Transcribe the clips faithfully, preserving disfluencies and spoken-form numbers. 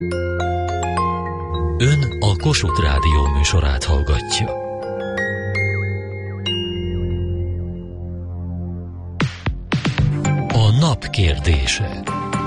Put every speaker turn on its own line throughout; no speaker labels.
Ön a Kossuth Rádió műsorát hallgatja. A nap kérdése.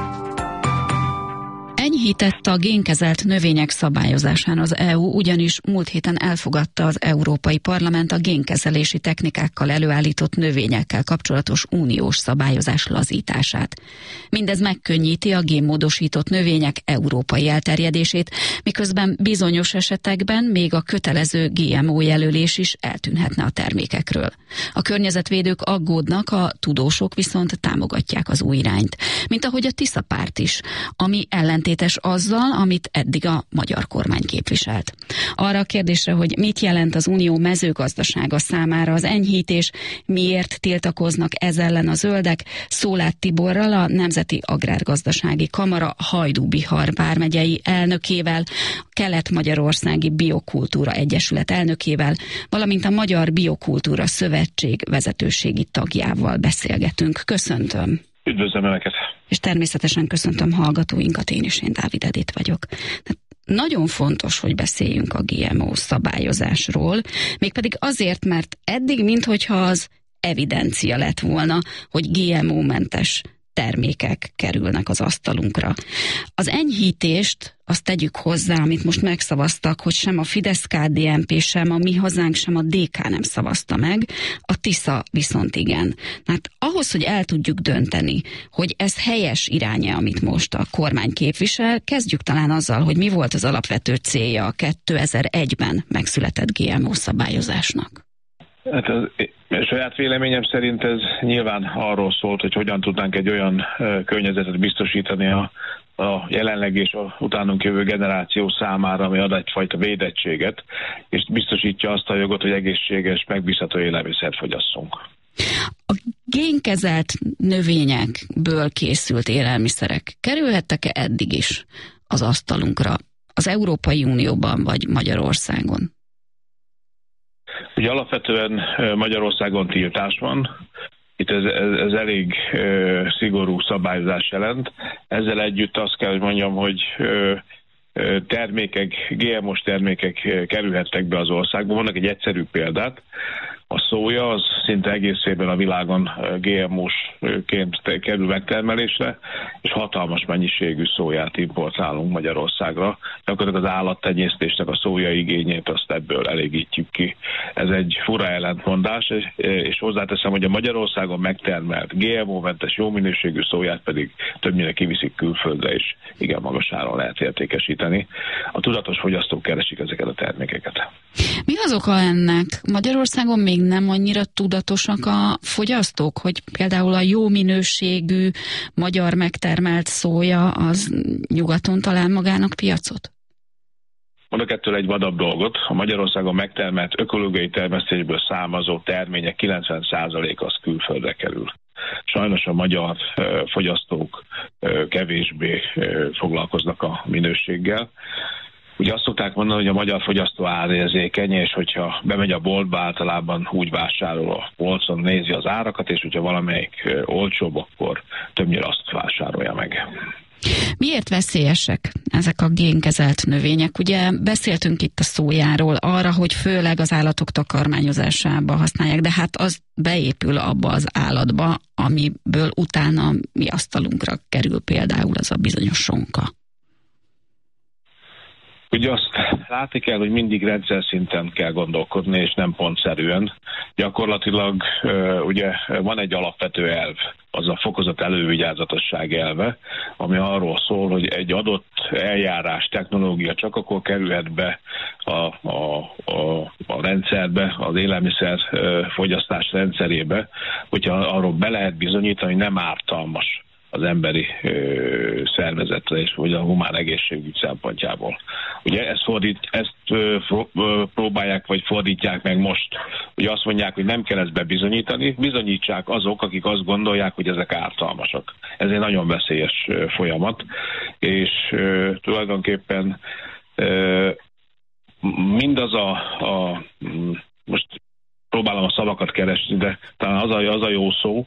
Enyhített a génkezelt növények szabályozásán az é u, ugyanis múlt héten elfogadta az Európai Parlament a génkezelési technikákkal előállított növényekkel kapcsolatos uniós szabályozás lazítását. Mindez megkönnyíti a génmódosított növények európai elterjedését, miközben bizonyos esetekben még a kötelező gé em o jelölés is eltűnhetne a termékekről. A környezetvédők aggódnak, a tudósok viszont támogatják az új irányt, mint ahogy a Tisza párt is, ami ellentétes azzal, amit eddig a magyar kormány képviselt. Arra a kérdésre, hogy mit jelent az unió mezőgazdasága számára az enyhítés, miért tiltakoznak ez ellen a zöldek, Szolát Tiborral, a Nemzeti Agrárgazdasági Kamara Hajdú-Bihar vármegyei elnökével, a Kelet-Magyarországi Biokultúra Egyesület elnökével, valamint a Magyar Biokultúra Szövetség vezetőségi tagjával beszélgetünk. Köszöntöm!
Üdvözlöm Önöket!
És természetesen köszöntöm hallgatóinkat, én is, én Dávid Edith vagyok. Tehát nagyon fontos, hogy beszéljünk a gé em o szabályozásról, mégpedig azért, mert eddig minthogyha az evidencia lett volna, hogy gé em o-mentes termékek kerülnek az asztalunkra. Az enyhítést azt tegyük hozzá, amit most megszavaztak, hogy sem a Fidesz-ká dé en pé, sem a Mi Hazánk, sem a dé ká nem szavazta meg, a Tisza viszont igen. Hát ahhoz, hogy el tudjuk dönteni, hogy ez helyes iránja, amit most a kormány képvisel, kezdjük talán azzal, hogy mi volt az alapvető célja a kétezer-egyben megszületett gé em o szabályozásnak.
Hát az, saját véleményem szerint ez nyilván arról szólt, hogy hogyan tudnánk egy olyan uh, környezetet biztosítani a, a jelenleg és a utánunk jövő generáció számára, ami ad egyfajta védettséget, és biztosítja azt a jogot, hogy egészséges, megbízható élelmiszert fogyasszunk.
A génkezelt növényekből készült élelmiszerek kerülhettek-e eddig is az asztalunkra az Európai Unióban vagy Magyarországon?
Ugye alapvetően Magyarországon tiltás van, itt ez, ez, ez elég uh, szigorú szabályozás jelent. Ezzel együtt azt kell, hogy mondjam, hogy uh, termékek, gé em o-s termékek kerülhettek be az országba. Vannak egy egyszerű példát. A szója az szinte egészében a világon gé em o-sként kerül megtermelésre, és hatalmas mennyiségű szóját importálunk Magyarországra. Gyakorlatilag az állattenyésztésnek a szója igényét azt ebből elégítjük ki. Ez egy fura ellentmondás, és hozzáteszem, hogy a Magyarországon megtermelt gé em o-mentes jó minőségű szóját pedig többnyire kiviszik külföldre, és igen magas áron lehet értékesíteni. A tudatos fogyasztók keresik ezeket a termékeket.
Mi az oka ennek? Magyarországon még nem annyira tudatosak a fogyasztók, hogy például a jó minőségű magyar megtermelt szója az nyugaton talál magának piacot?
Mondok ettől egy vadabb dolgot. A Magyarországon megtermelt ökológiai termesztésből származó termények kilencven százaléka az külföldre kerül. Sajnos a magyar fogyasztók kevésbé foglalkoznak a minőséggel. Ugye azt szokták mondani, hogy a magyar fogyasztó árérzékeny, és hogyha bemegy a boltba, általában úgy vásárol a polcon, nézi az árakat, és hogyha valamelyik olcsóbb, akkor többnyire azt vásárolja meg.
Miért veszélyesek ezek a génkezelt növények? Ugye beszéltünk itt a szójáról arra, hogy főleg az állatok takarmányozásába használják, de hát az beépül abba az állatba, amiből utána mi asztalunkra kerül például az a bizonyos sonka.
Ugye azt látni kell, hogy mindig rendszer szinten kell gondolkodni, és nem pontszerűen. Gyakorlatilag ugye van egy alapvető elv, az a fokozott elővigyázatosság elve, ami arról szól, hogy egy adott eljárás, technológia csak akkor kerülhet be a, a, a, a rendszerbe, az élelmiszer fogyasztás rendszerébe, hogyha arról be lehet bizonyítani, hogy nem ártalmas az emberi ö, szervezetre és vagy a humán egészségügy szempontjából. Ugye ezt, fordít, ezt ö, ö, próbálják vagy fordítják meg most. Ugye azt mondják, hogy nem kell ezt bebizonyítani, bizonyítsák azok, akik azt gondolják, hogy ezek ártalmasak. Ez egy nagyon veszélyes ö, folyamat, és ö, tulajdonképpen ö, mindaz a, a most próbálom a szavakat keresni, de talán az a, az a jó szó,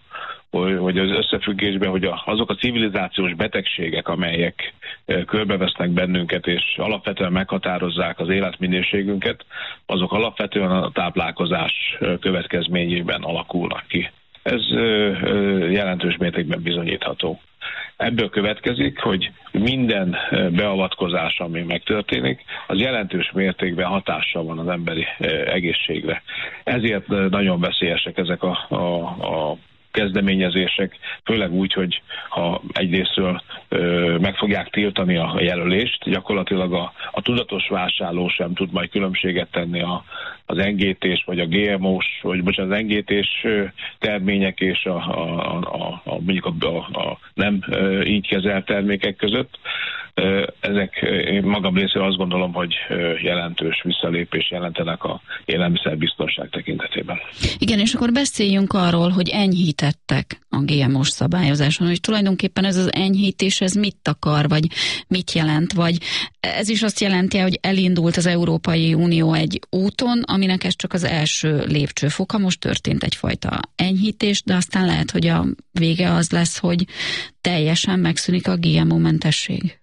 hogy az összefüggésben, hogy azok a civilizációs betegségek, amelyek körbevesznek bennünket, és alapvetően meghatározzák az életminőségünket, azok alapvetően a táplálkozás következményében alakulnak ki. Ez jelentős mértékben bizonyítható. Ebből következik, hogy minden beavatkozás, ami megtörténik, az jelentős mértékben hatással van az emberi egészségre. Ezért nagyon veszélyesek ezek a, a, a kezdeményezések, főleg úgy, hogy ha egyrésztről ö, meg fogják tiltani a jelölést, gyakorlatilag a, a tudatos vásárló sem tud majd különbséget tenni a, az en gé té-s vagy a gé em ó-s, vagy bocsánat, az en gé té-s termények és a, a, a, a, mondjuk a, a, a nem így kezelt termékek között. Ezek én magam részéről azt gondolom, hogy jelentős visszalépés jelentenek a élelmiszerbiztonság tekintetében.
Igen, és akkor beszéljünk arról, hogy enyhítettek a gé em ó-s szabályozáson, hogy tulajdonképpen ez az enyhítés, ez mit akar, vagy mit jelent, vagy ez is azt jelenti, hogy elindult az Európai Unió egy úton, aminek ez csak az első lépcsőfoka, most történt egyfajta enyhítés, de aztán lehet, hogy a vége az lesz, hogy teljesen megszűnik a gé em ó-mentesség.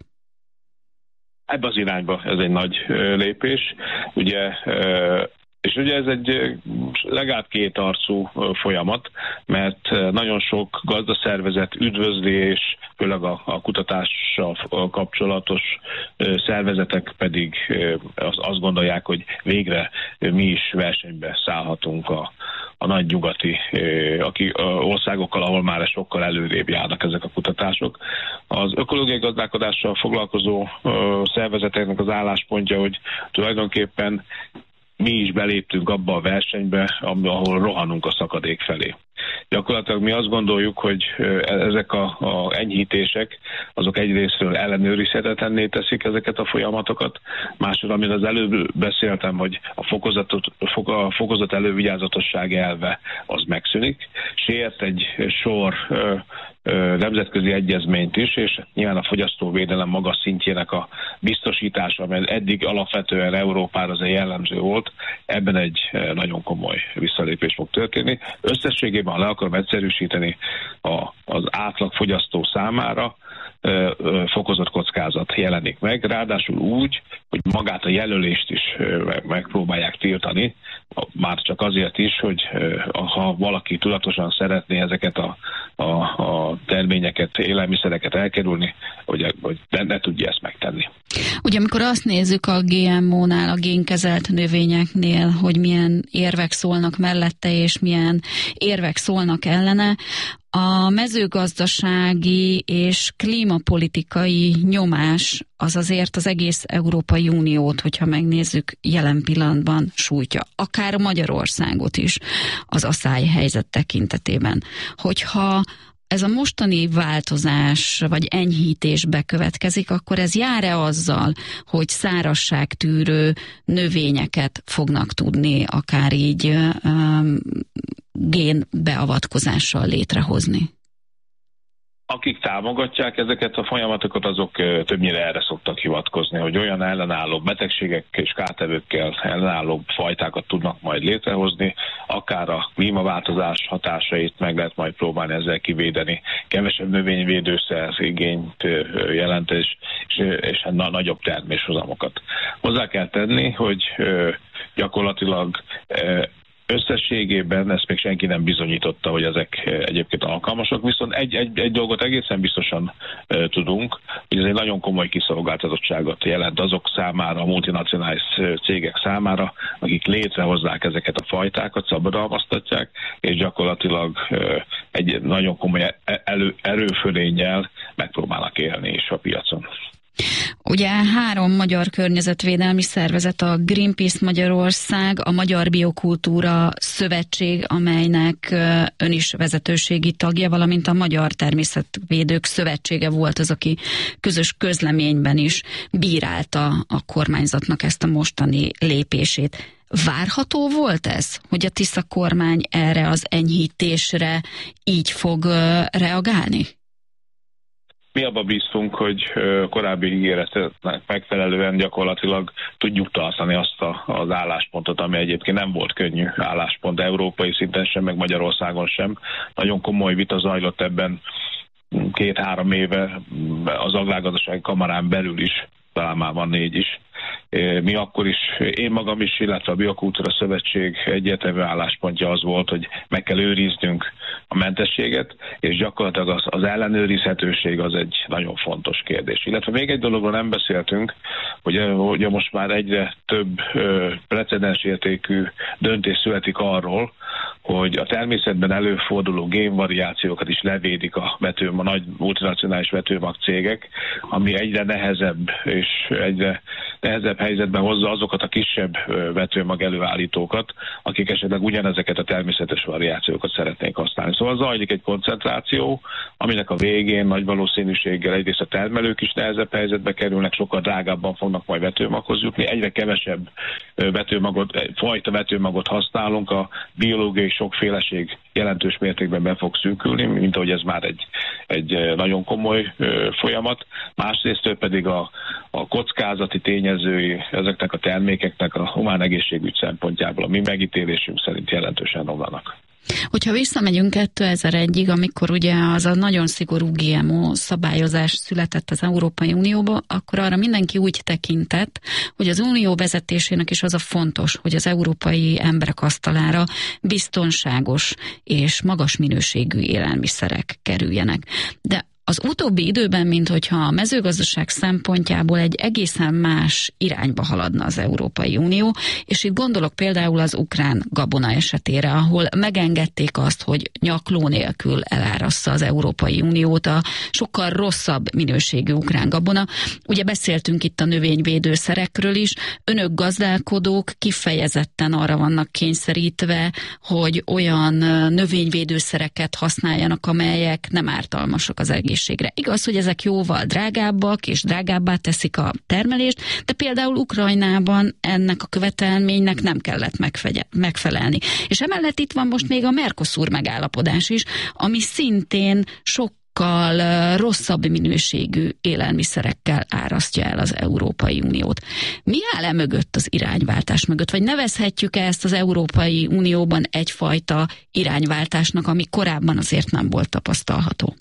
Ebben az irányba ez egy nagy lépés, ugye, és ugye ez egy legalább kétarcú folyamat, mert nagyon sok gazdaszervezet üdvözli, és főleg a, a kutatással kapcsolatos szervezetek pedig azt gondolják, hogy végre mi is versenybe szállhatunk a a nagy nyugati aki, országokkal, ahol már sokkal előrébb járnak ezek a kutatások. Az ökológiai gazdálkodással foglalkozó szervezeteknek az álláspontja, hogy tulajdonképpen mi is beléptünk abba a versenybe, ahol rohanunk a szakadék felé. Gyakorlatilag mi azt gondoljuk, hogy ezek a, a enyhítések, azok egyrésztről ellenőrizhetetlenné teszik ezeket a folyamatokat. Másod, amit az előbb beszéltem, hogy a fokozatot, a fokozat elővigyázatosság elve az megszűnik. Sért egy sor ö, ö, nemzetközi egyezményt is, és nyilván a fogyasztóvédelem magas szintjének a biztosítása, amely eddig alapvetően Európára az jellemző volt, ebben egy nagyon komoly visszalépés fog történni. Összességében, ha le akarom egyszerűsíteni, a, az átlagfogyasztó számára ö, ö, fokozott kockázat jelenik meg, ráadásul úgy, hogy magát a jelölést is ö, megpróbálják tiltani, már csak azért is, hogy ö, ha valaki tudatosan szeretné ezeket a, a, a terményeket, élelmiszereket elkerülni, hogy, hogy ne, ne tudja ezt megtenni.
Ugye amikor azt nézzük a gé em ó-nál, a génkezelt növényeknél, hogy milyen érvek szólnak mellette, és milyen érvek szólnak ellene, a mezőgazdasági és klímapolitikai nyomás az azért az egész Európai Uniót, hogyha megnézzük, jelen pillanatban sújtja. Akár Magyarországot is az aszályhelyzet tekintetében. Hogyha ez a mostani változás vagy enyhítés bekövetkezik, akkor ez jár-e azzal, hogy szárazságtűrő növényeket fognak tudni akár így um, génbeavatkozással létrehozni?
Akik támogatják ezeket a folyamatokat, azok többnyire erre szoktak hivatkozni, hogy olyan ellenálló betegségek és kártevőkkel ellenálló fajtákat tudnak majd létrehozni, akár a klímaváltozás hatásait meg lehet majd próbálni ezzel kivédeni, kevesebb növényvédőszer igényt jelent, és, és, és na, nagyobb terméshozamokat. Hozzá kell tenni, hogy gyakorlatilag összességében ezt még senki nem bizonyította, hogy ezek egyébként alkalmasak, viszont egy, egy, egy dolgot egészen biztosan e, tudunk, hogy ez egy nagyon komoly kiszolgáltatottságot jelent azok számára, a multinacionális cégek számára, akik létrehozzák ezeket a fajtákat, szabadalmaztatják, és gyakorlatilag e, egy nagyon komoly elő, erőfölénnyel megpróbálnak élni is a piacon.
Ugye három magyar környezetvédelmi szervezet, a Greenpeace Magyarország, a Magyar Biokultúra Szövetség, amelynek ön is vezetőségi tagja, valamint a Magyar Természetvédők Szövetsége volt az, aki közös közleményben is bírálta a kormányzatnak ezt a mostani lépését. Várható volt ez, hogy a Tisza kormány erre az enyhítésre így fog reagálni?
Mi abba bíztunk, hogy korábbi ígéretnek megfelelően gyakorlatilag tudjuk tartani azt a, az álláspontot, ami egyébként nem volt könnyű álláspont európai szinten sem, meg Magyarországon sem. Nagyon komoly vita zajlott ebben két-három éve az Agrárgazdasági Kamarán belül is, talán már van négy is. Mi akkor is, én magam is, illetve a Biokultúra Szövetség egyértelmű álláspontja az volt, hogy meg kell őriznünk a mentességet, és gyakorlatilag az, az ellenőrizhetőség az egy nagyon fontos kérdés. Illetve még egy dologról nem beszéltünk, hogy ugye most már egyre több precedensértékű döntés születik arról, hogy a természetben előforduló génvariációkat is levédik a, vető, a nagy multinacionális vetőmag cégek, ami egyre nehezebb és egyre nehezebb helyzetben hozza azokat a kisebb vetőmag előállítókat, akik esetleg ugyanezeket a természetes variációkat szeretnék használni. Szóval zajlik egy koncentráció, aminek a végén nagy valószínűséggel egyrészt a termelők is nehezebb helyzetbe kerülnek, sokkal drágábban fognak majd vetőmaghoz jutni, egyre kevesebb vetőmagot, fajta vetőmagot használunk, a biológiai sokféleség jelentős mértékben be fog szűkülni, mint ahogy ez már egy, egy nagyon komoly folyamat. Másrészt pedig a, a kockázati tényezői ezeknek a termékeknek a humán egészségügy szempontjából a mi megítélésünk szerint jelentősen romlanak.
Hogyha visszamegyünk kétezer-egyig, amikor ugye az a nagyon szigorú gé em o szabályozás született az Európai Unióba, akkor arra mindenki úgy tekintett, hogy az unió vezetésének is az a fontos, hogy az európai emberek asztalára biztonságos és magas minőségű élelmiszerek kerüljenek. De az utóbbi időben, minthogyha a mezőgazdaság szempontjából egy egészen más irányba haladna az Európai Unió, és itt gondolok például az ukrán gabona esetére, ahol megengedték azt, hogy nyakló nélkül elárassza az Európai Uniót a sokkal rosszabb minőségű ukrán gabona. Ugye beszéltünk itt a növényvédőszerekről is, önök gazdálkodók kifejezetten arra vannak kényszerítve, hogy olyan növényvédőszereket használjanak, amelyek nem ártalmasak az egészségre. Igaz, hogy ezek jóval drágábbak, és drágábbá teszik a termelést, de például Ukrajnában ennek a követelménynek nem kellett megfelelni. És emellett itt van most még a Mercosur megállapodás is, ami szintén sok rosszabb minőségű élelmiszerekkel árasztja el az Európai Uniót. Mi áll e mögött az irányváltás mögött? Vagy nevezhetjük-e ezt az Európai Unióban egyfajta irányváltásnak, ami korábban azért nem volt tapasztalható?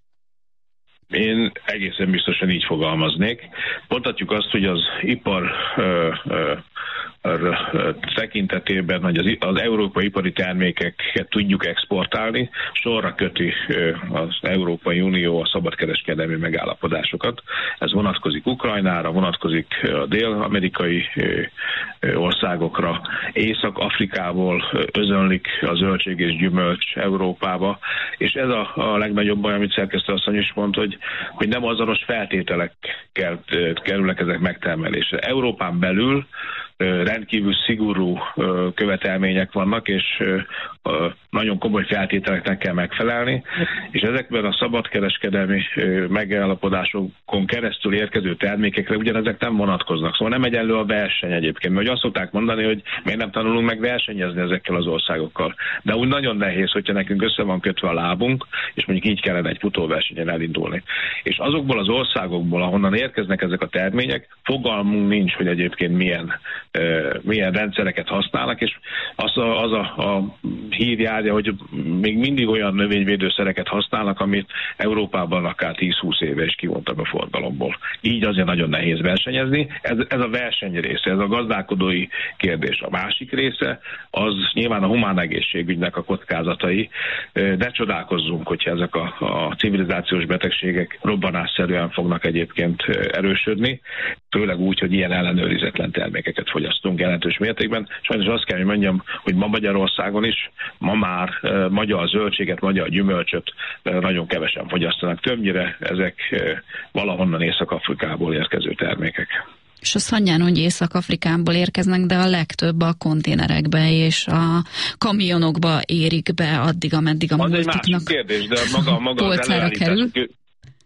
Én egészen biztosan így fogalmaznék. Mondhatjuk azt, hogy az ipar ö, ö, tekintetében, hogy az, az európai ipari termékeket tudjuk exportálni, sorra köti az Európai Unió a szabadkereskedelmi megállapodásokat. Ez vonatkozik Ukrajnára, vonatkozik a dél-amerikai országokra, Észak-Afrikából özönlik a zöldség és gyümölcs Európába, és ez a, a legnagyobb baj, amit szerkesztő asszony is mondta, hogy, hogy nem azonos feltételekkel kerülnek ezek megtermelésre. Európán belül rendkívül szigorú követelmények vannak, és nagyon komoly feltételeknek kell megfelelni, és ezekben a szabadkereskedelmi megállapodásokon keresztül érkező termékekre ugyanezek nem vonatkoznak. Szóval nem egyenlő a verseny egyébként, mert azt szokták mondani, hogy miért nem tanulunk meg versenyezni ezekkel az országokkal. De úgy nagyon nehéz, hogyha nekünk össze van kötve a lábunk, és mondjuk így kellene egy futóversenyen elindulni. És azokból az országokból, ahonnan érkeznek ezek a termények, fogalmunk nincs, hogy egyébként milyen milyen rendszereket használnak, és az a, az a, a hír járja, hogy még mindig olyan növényvédőszereket használnak, amit Európában akár tíz-húsz éve is kivontak a forgalomból. Így azért nagyon nehéz versenyezni. Ez, ez a verseny része, ez a gazdálkodói kérdés. A másik része az nyilván a humán egészségügynek a kockázatai. Ne csodálkozzunk, hogyha ezek a, a civilizációs betegségek robbanásszerűen fognak egyébként erősödni, főleg úgy, hogy ilyen ellenőrizetlen termékeket fogyasztunk jelentős mértékben. Sajnos azt kell, hogy mondjam, hogy ma Magyarországon is, ma már e, magyar zöldséget, magyar gyümölcsöt e, nagyon kevesen fogyasztanak. Többnyire ezek e, valahonnan Észak-Afrikából érkező termékek.
És azt hagyján, hogy Észak-Afrikából érkeznek, de a legtöbb a konténerekbe és a kamionokba érik be addig, ameddig a
multiknak
multiknak
kérdés, de maga, maga
polcára kerül.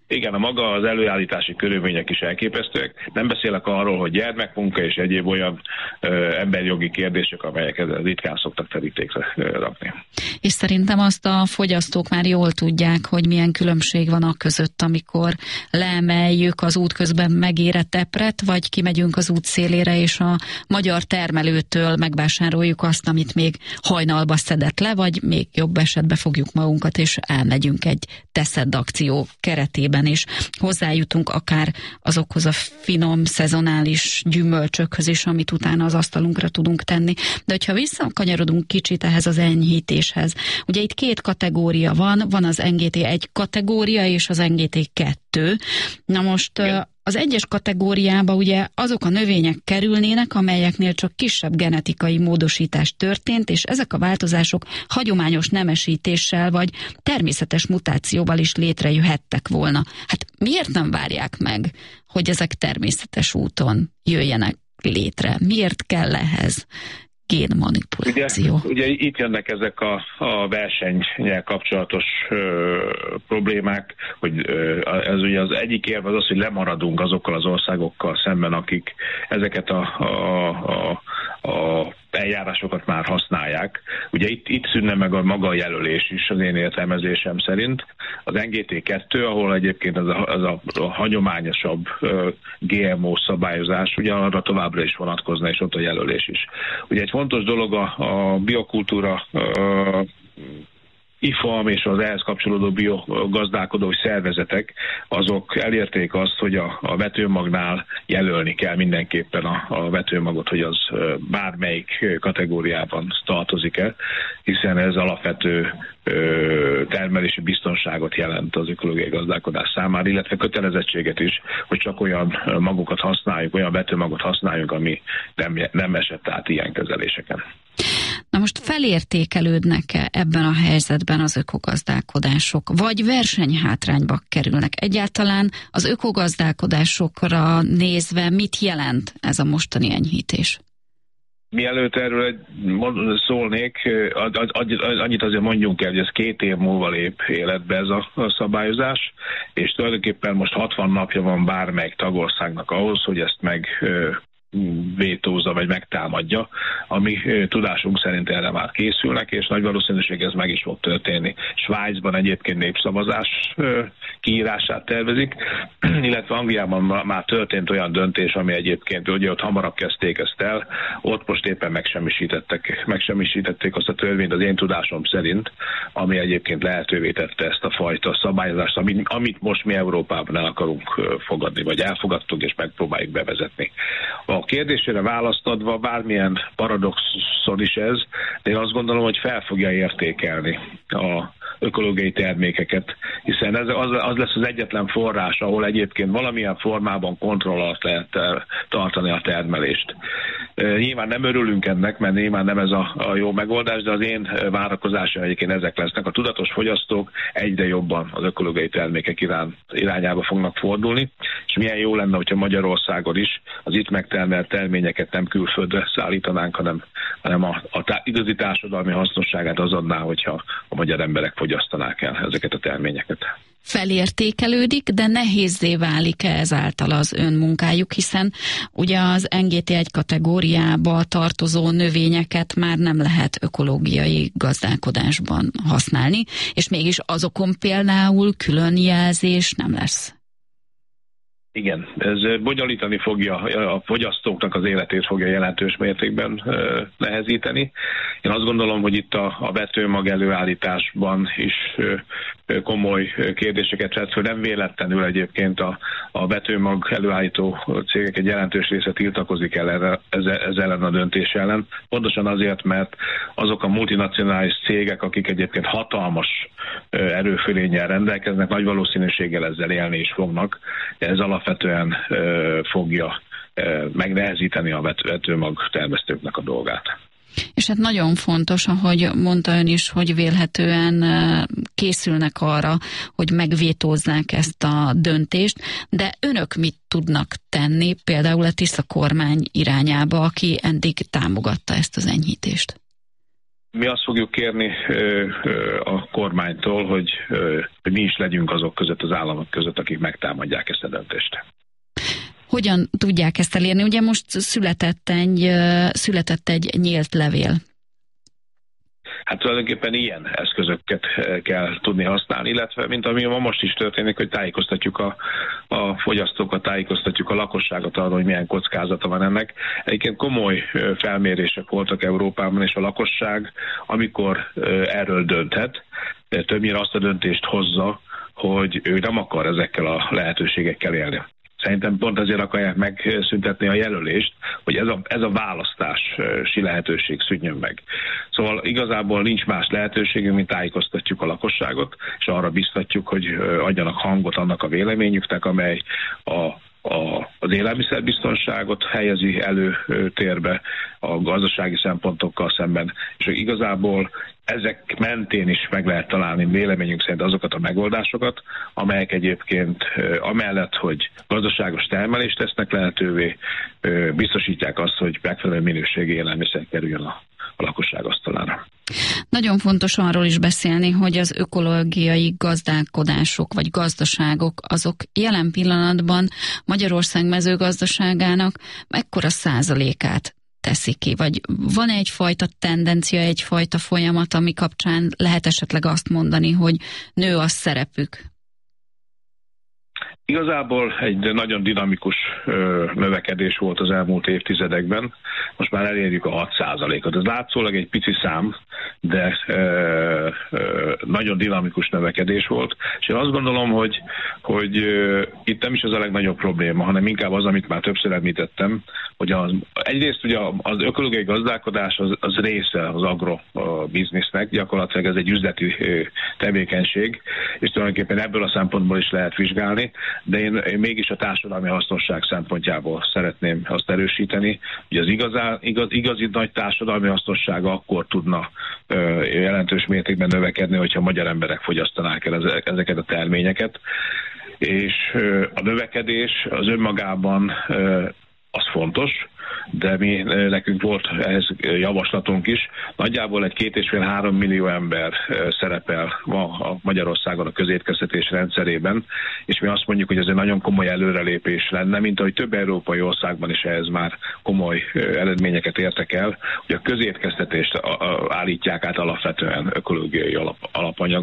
Igen, a maga az előállítási körülmények is elképesztőek. Nem beszélek arról, hogy gyermekmunka és egyéb olyan ö, emberjogi kérdések, amelyeket ritkán szoktak terítékre rakni.
És szerintem azt a fogyasztók már jól tudják, hogy milyen különbség van a között, amikor leemeljük az útközben megérett epret, vagy kimegyünk az út szélére, és a magyar termelőtől megvásároljuk azt, amit még hajnalba szedett le, vagy még jobb esetben fogjuk magunkat, és elmegyünk egy teszed akció keretében, és hozzájutunk akár azokhoz a finom, szezonális gyümölcsökhöz is, amit utána az asztalunkra tudunk tenni. De hogyha visszakanyarodunk kicsit ehhez az enyhítéshez, ugye itt két kategória van, van az en gé té egy kategória és az en gé té kettő. Na most igen. Az egyes kategóriába ugye azok a növények kerülnének, amelyeknél csak kisebb genetikai módosítás történt, és ezek a változások hagyományos nemesítéssel vagy természetes mutációval is létrejöhettek volna. Hát miért nem várják meg, hogy ezek természetes úton jöjjenek létre? Miért kell ehhez génmanipuláció?
Ugye, ugye itt jönnek ezek a, a versennyel kapcsolatos ö, problémák, hogy ö, ez ugye az egyik érv az az, hogy lemaradunk azokkal az országokkal szemben, akik ezeket a, a, a, a eljárásokat már használják. Ugye itt, itt szűnne meg a maga a jelölés is az én értelmezésem szerint. Az en gé té kettő, ahol egyébként az a, az a, a hagyományosabb uh, gé em o szabályozás, ugye arra továbbra is vonatkozna, és ott a jelölés is. Ugye egy fontos dolog a, a biokultúra uh, i ef á em és az ehhez kapcsolódó biogazdálkodói szervezetek, azok elérték azt, hogy a, a vetőmagnál jelölni kell mindenképpen a, a vetőmagot, hogy az bármelyik kategóriában tartozik-e, hiszen ez alapvető ö, termelési biztonságot jelent az ökológiai gazdálkodás számára, illetve kötelezettséget is, hogy csak olyan magokat használjuk, olyan vetőmagot használjunk, ami nem, nem esett át ilyen kezeléseken.
Na most felértékelődnek-e ebben a helyzetben az ökogazdálkodások, vagy versenyhátrányba kerülnek? Egyáltalán az ökogazdálkodásokra nézve mit jelent ez a mostani enyhítés?
Mielőtt erről szólnék, annyit azért mondjunk el, hogy ez két év múlva lép életbe ez a szabályozás, és tulajdonképpen most hatvan napja van bármelyik tagországnak ahhoz, hogy ezt meg vétózza, vagy megtámadja, ami tudásunk szerint erre már készülnek, és nagy valószínűség ez meg is fog történni. Svájcban egyébként népszavazás kiírását tervezik, illetve Angliában már történt olyan döntés, ami egyébként, ugye ott hamarabb kezdték ezt el, ott most éppen megsemmisítettek, megsemmisítették azt a törvényt az én tudásom szerint, ami egyébként lehetővé tette ezt a fajta szabályozást, amit, amit most mi Európában el akarunk fogadni, vagy elfogadtunk, és megpróbáljuk bevezetni. A kérdésére választ adva, bármilyen paradoxon is ez, de én azt gondolom, hogy fel fogja értékelni a ökológiai termékeket, hiszen ez az, az lesz az egyetlen forrás, ahol egyébként valamilyen formában kontroll alatt lehet tartani a termelést. Nyilván nem örülünk ennek, mert nyilván nem ez a, a jó megoldás, de az én várakozásom egyébként ezek lesznek. A tudatos fogyasztók egyre jobban az ökológiai termékek irány, irányába fognak fordulni, és milyen jó lenne, hogyha Magyarországon is az itt megtermelt terményeket nem külföldre szállítanánk, hanem, hanem a, a tá- igazi társadalmi hasznosságát az adná, hogyha a magyar emberek fogyasztanák el ezeket a terményeket.
Felértékelődik, de nehézzé válik-e ezáltal az önmunkájuk, hiszen ugye az en gé té egy kategóriába tartozó növényeket már nem lehet ökológiai gazdálkodásban használni, és mégis azokon például külön jelzés nem lesz.
Igen, ez bonyolítani fogja, a fogyasztóknak az életét fogja jelentős mértékben nehezíteni. Én azt gondolom, hogy itt a, a vetőmag előállításban is komoly kérdéseket vett föl. Nem véletlenül egyébként a, a vetőmag előállító cégek egy jelentős része tiltakozik el erre, ez, ez ellen a döntés ellen. Pontosan azért, mert azok a multinacionális cégek, akik egyébként hatalmas erőfölénnyel rendelkeznek, nagy valószínűséggel ezzel élni is fognak. Ez alapvetően fogja megnehezíteni a vetőmag termesztőknek a dolgát.
És hát nagyon fontos, ahogy mondta ön is, hogy vélhetően készülnek arra, hogy megvétózzák ezt a döntést, de önök mit tudnak tenni, például a Tisza kormány irányába, aki eddig támogatta ezt az enyhítést?
Mi azt fogjuk kérni a kormánytól, hogy, hogy mi is legyünk azok között, az államok között, akik megtámadják ezt a döntést.
Hogyan tudják ezt elérni? Ugye most született egy, született egy nyílt levél.
Hát tulajdonképpen ilyen eszközöket kell tudni használni, illetve mint ami ma most is történik, hogy tájékoztatjuk a, a fogyasztókat, tájékoztatjuk a lakosságot arról, hogy milyen kockázata van ennek. Egyébként komoly felmérések voltak Európában, és a lakosság, amikor erről dönthet, többnyire azt a döntést hozza, hogy ő nem akar ezekkel a lehetőségekkel élni. Szerintem pont ezért akarják megszüntetni a jelölést, hogy ez a, ez a választási lehetőség szűnjön meg. Szóval igazából nincs más lehetőségünk, mint tájékoztatjuk a lakosságot, és arra biztatjuk, hogy adjanak hangot annak a véleményüknek, amely a A, az élelmiszerbiztonságot helyezi előtérbe a gazdasági szempontokkal szemben, és igazából ezek mentén is meg lehet találni véleményünk szerint azokat a megoldásokat, amelyek egyébként amellett, hogy gazdaságos termelést tesznek lehetővé, biztosítják azt, hogy megfelelő minőségi élelmiszer kerüljön a, a lakosság asztalára.
Nagyon fontos arról is beszélni, hogy az ökológiai gazdálkodások vagy gazdaságok azok jelen pillanatban Magyarország mezőgazdaságának mekkora százalékát teszik ki, vagy van egyfajta tendencia, egyfajta folyamat, ami kapcsán lehet esetleg azt mondani, hogy nő a szerepük?
Igazából egy nagyon dinamikus ö, növekedés volt az elmúlt évtizedekben. Most már elérjük a hat százalékot. Ez látszólag egy pici szám, de ö, ö, nagyon dinamikus növekedés volt. És én azt gondolom, hogy, hogy ö, itt nem is az a legnagyobb probléma, hanem inkább az, amit már többször említettem, hogy az, egyrészt ugye az ökológiai gazdálkodás az, az része az agrobiznisznek, gyakorlatilag ez egy üzleti tevékenység, és tulajdonképpen ebből a szempontból is lehet vizsgálni, de én, én mégis a társadalmi hasznosság szempontjából szeretném azt erősíteni, hogy az igazán, igaz, igazi nagy társadalmi hasznossága akkor tudna ö, jelentős mértékben növekedni, hogyha magyar emberek fogyasztanák el ezeket a terményeket, és ö, a növekedés az önmagában ö, az fontos, de mi, nekünk volt ehhez javaslatunk is. Nagyjából egy két és fél három millió ember szerepel ma a Magyarországon a közétkeztetés rendszerében, és mi azt mondjuk, hogy ez egy nagyon komoly előrelépés lenne, mint ahogy több európai országban is ehhez már komoly eredményeket értek el, hogy a közétkeztetést állítják át alapvetően ökológiai alap, alapanyag,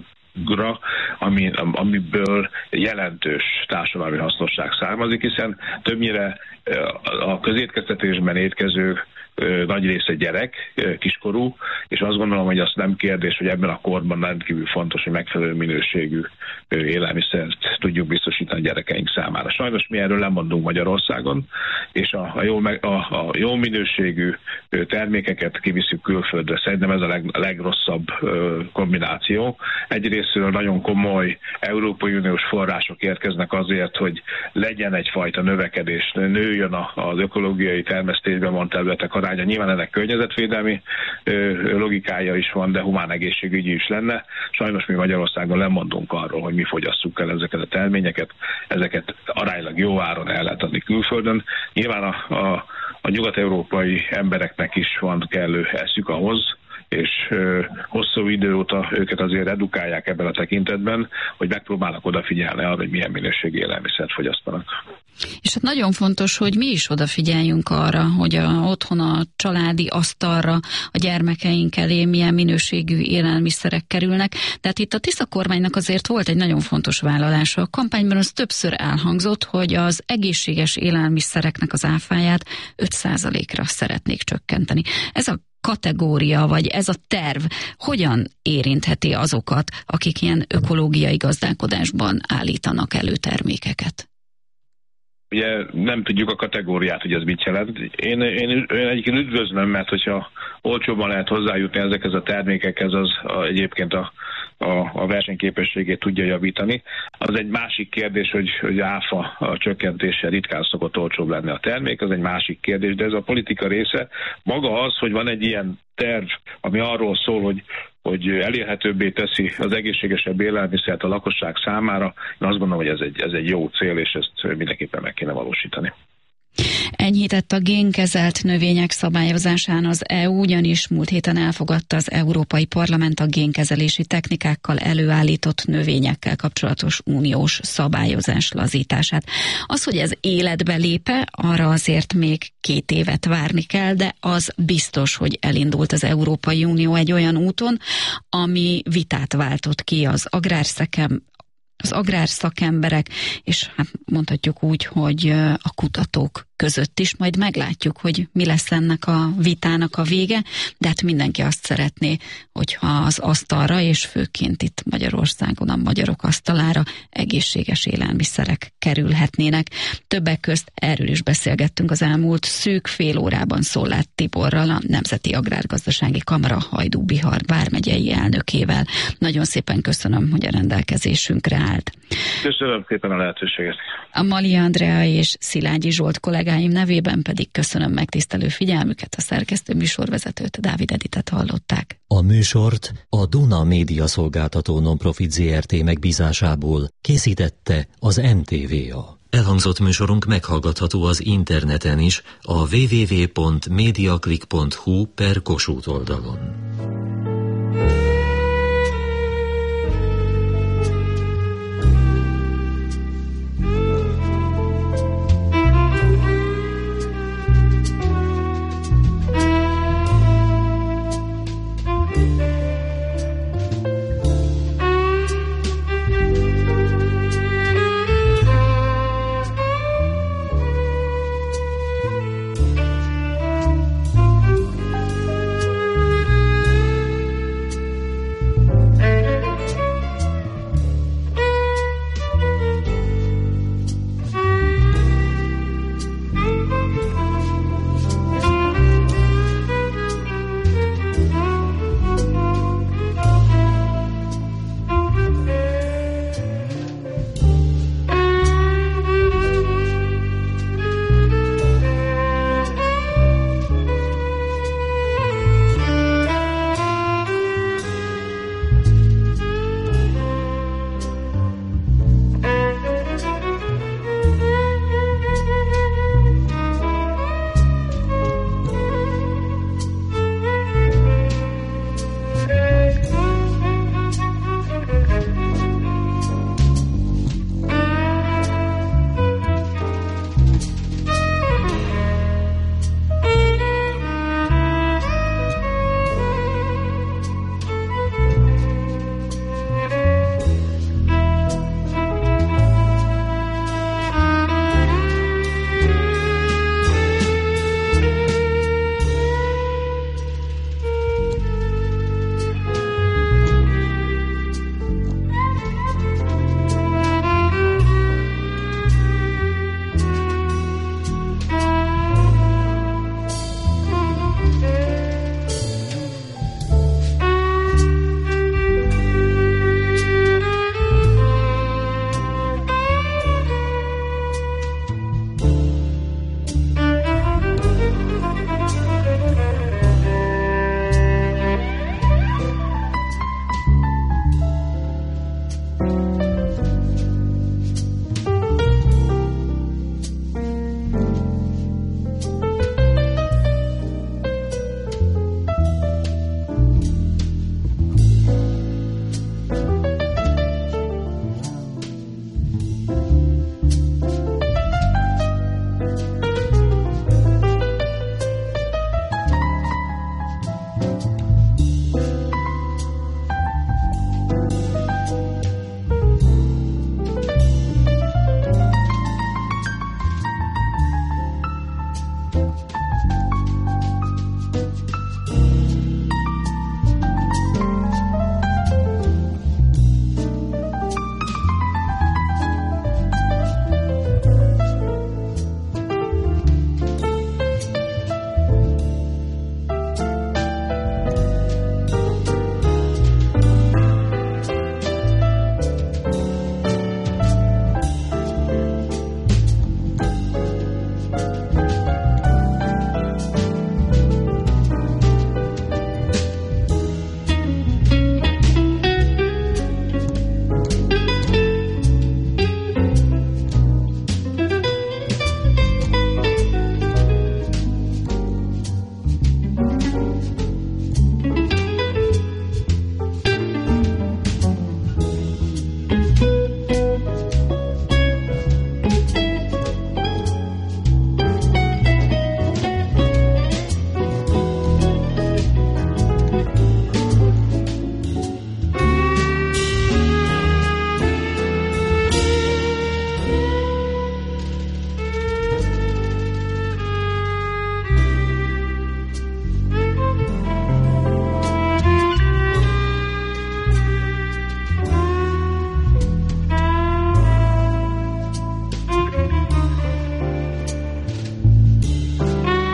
Ami, amiből jelentős társadalmi hasznosság származik, hiszen többnyire a közétkeztetésben étkező nagy része gyerek, kiskorú, és azt gondolom, hogy az nem kérdés, hogy ebben a korban rendkívül fontos, hogy megfelelő minőségű élelmiszert tudjuk biztosítani a gyerekeink számára. Sajnos mi erről lemondunk Magyarországon, és a, a, jó, a, a jó minőségű termékeket kiviszük külföldre. Szerintem ez a leg, legrosszabb kombináció. Egyrésztről nagyon komoly Európai Uniós források érkeznek azért, hogy legyen egyfajta növekedés, nőjön az ökológiai termesztésben van területek aránya. Nyilván ennek környezetvédelmi logikája is van, de humán egészségügyi is lenne. Sajnos mi Magyarországon lemondunk arról, hogy mi fogyasszuk el ezeket a terményeket, ezeket aránylag jó áron el lehet adni külföldön. Nyilván a, a, a nyugat-európai embereknek is van kellő eszük ahhoz, és ö, hosszú idő óta őket azért edukálják ebben a tekintetben, hogy megpróbálnak odafigyelni arra, hogy milyen minőségű élelmiszert fogyasztanak.
És hát nagyon fontos, hogy mi is odafigyeljünk arra, hogy a, otthon a családi asztalra a gyermekeink elé milyen minőségű élelmiszerek kerülnek. Tehát itt a Tisza kormánynak azért volt egy nagyon fontos vállalása. A kampányban az többször elhangzott, hogy az egészséges élelmiszereknek az áfáját öt százalékra szeretnék csökkenteni. Ez a kategória, vagy ez a terv hogyan érintheti azokat, akik ilyen ökológiai gazdálkodásban állítanak elő termékeket?
Ugye nem tudjuk a kategóriát, hogy ez mit jelent. Én, én, én egyébként üdvözlöm, mert hogyha olcsóban lehet hozzájutni ezekhez a termékekhez, az a, egyébként a, a, a versenyképességét tudja javítani. Az egy másik kérdés, hogy, hogy áfa a csökkentéssel ritkán szokott olcsóbb lenni a termék, az egy másik kérdés, de ez a politika része. Maga az, hogy van egy ilyen terv, ami arról szól, hogy hogy elérhetőbbé teszi az egészségesebb élelmiszert a lakosság számára. Én azt gondolom, hogy ez egy, ez egy jó cél, és ezt mindenképpen meg kéne valósítani.
Enyhített a génkezelt növények szabályozásán az é u, ugyanis múlt héten elfogadta az Európai Parlament a génkezelési technikákkal előállított növényekkel kapcsolatos uniós szabályozás lazítását. Az, hogy ez életbe lépe, arra azért még két évet várni kell, de az biztos, hogy elindult az Európai Unió egy olyan úton, ami vitát váltott ki az agrárszekem, az agrárszakemberek, és hát mondhatjuk úgy, hogy a kutatók között is, majd meglátjuk, hogy mi lesz ennek a vitának a vége, de hát mindenki azt szeretné, hogyha az asztalra, és főként itt Magyarországon a magyarok asztalára egészséges élelmiszerek kerülhetnének. Többek közt erről is beszélgettünk az elmúlt szűk fél órában Szollát Tiborral, a Nemzeti Agrárgazdasági Kamara Hajdú-Bihar vármegyei elnökével. Nagyon szépen köszönöm, hogy a rendelkezésünkre állt.
Köszönöm szépen a lehetőséget.
A Malia Andrea és Szilágyi Zsolt kollégáim nevében pedig köszönöm megtisztelő figyelmüket, a szerkesztő műsorvezetőt, Dávid Editet hallották.
A műsort a Duna Média Szolgáltató Nonprofit zé er té megbízásából készítette az em té vé á. Elhangzott műsorunk meghallgatható az interneten is, a double-u double-u double-u pont mediaclick pont hu per Kossuth oldalon.